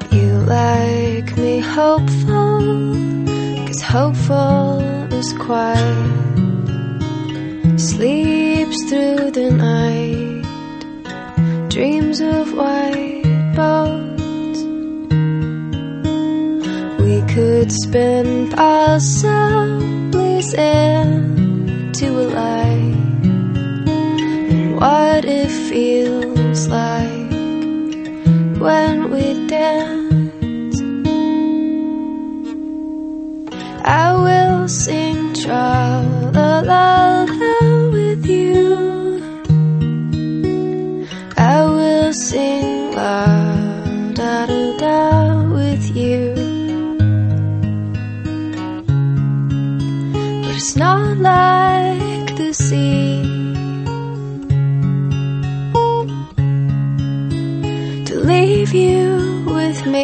You like me hopeful, 'cause hopeful is quiet, sleeps through the night, dreams of white boats. We could spin possibly into a light, and what it feels like when we dance. I will sing tra-la-la-la with you. I will sing la-da-da-da with you. But it's not like the sea to leave you with me.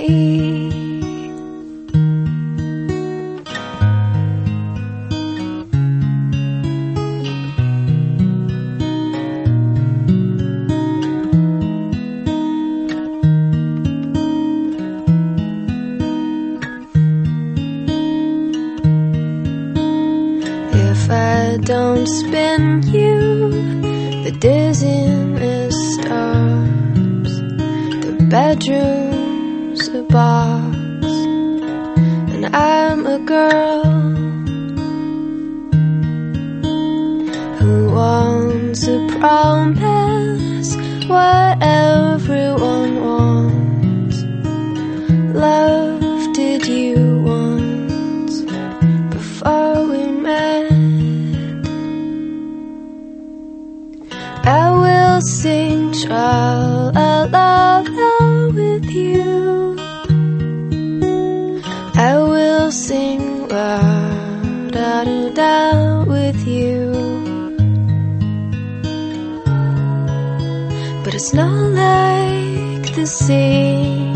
If I don't spin you, the dizziness starts. The bedroom's a box, and I'm a girl who wants a promise, what everyone wants. Love, did you want before we met? I will sing tra-la-la-la with you. I will sing la-da-da-da with you. But it's not like the sea